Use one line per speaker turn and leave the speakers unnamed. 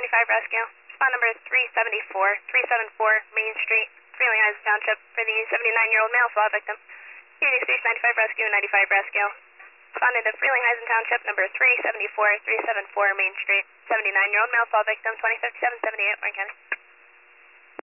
95 rescue. Spot number 374 Main Street, Freeling Heights Township, for the 79-year-old male SWAT victim. Phoenix Station 95 rescue, 95 rescue. Responded to Freeling Heights Township, number 374 Main Street, 79-year-old male SWAT victim, 205778, Orange County.